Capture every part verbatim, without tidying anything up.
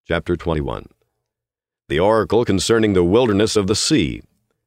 Chapter twenty-one. The oracle concerning the wilderness of the sea.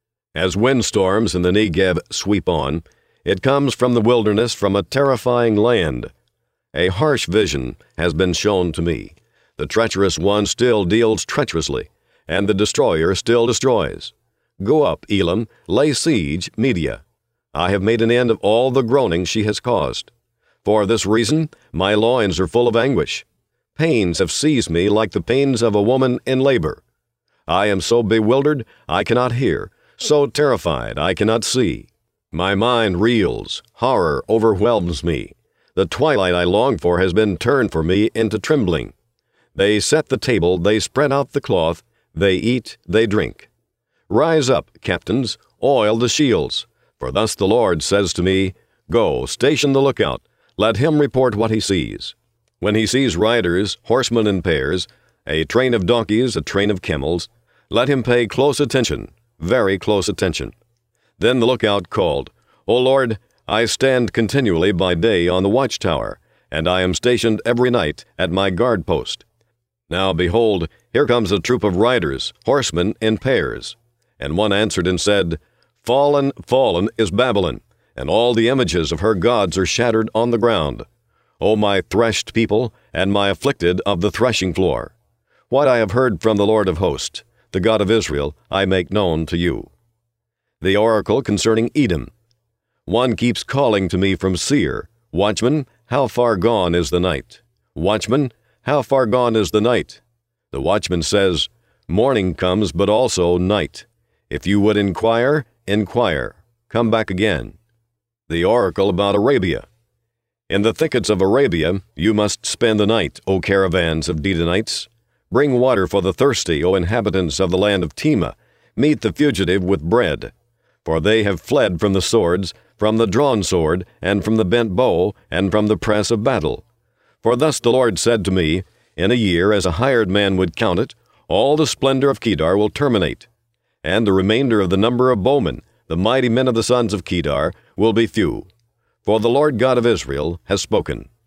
As windstorms in the Negev sweep on, it comes from the wilderness, from a terrifying land. A harsh vision has been shown to me. The treacherous one still deals treacherously, and the destroyer still destroys. Go up, Elam, lay siege, Media. I have made an end of all the groaning she has caused. For this reason, my loins are full of anguish. Pains have seized me like the pains of a woman in labor. I am so bewildered I cannot hear, so terrified I cannot see. My mind reels, horror overwhelms me. The twilight I long for has been turned for me into trembling. They set the table, they spread out the cloth, they eat, they drink. Rise up, captains, oil the shields, for thus the Lord says to me, Go, station the lookout, let him report what he sees. When he sees riders, horsemen in pairs, a train of donkeys, a train of camels, let him pay close attention, very close attention. Then the lookout called, O Lord, I stand continually by day on the watchtower, and I am stationed every night at my guard post. Now behold, here comes a troop of riders, horsemen in pairs. And one answered and said, Fallen, fallen is Babylon, and all the images of her gods are shattered on the ground. O my threshed people, and my afflicted of the threshing floor, what I have heard from the Lord of hosts, the God of Israel, I make known to you. The oracle concerning Edom. One keeps calling to me from Seir, Watchman, how far gone is the night? Watchman, how far gone is the night? The watchman says, Morning comes, but also night. If you would inquire, inquire. Come back again. The oracle about Arabia. In the thickets of Arabia you must spend the night, O caravans of Dedanites. Bring water for the thirsty, O inhabitants of the land of Tema. Meet the fugitive with bread. For they have fled from the swords, from the drawn sword, and from the bent bow, and from the press of battle. For thus the Lord said to me, In a year, as a hired man would count it, all the splendor of Kedar will terminate, and the remainder of the number of bowmen, the mighty men of the sons of Kedar, will be few. For the Lord God of Israel has spoken.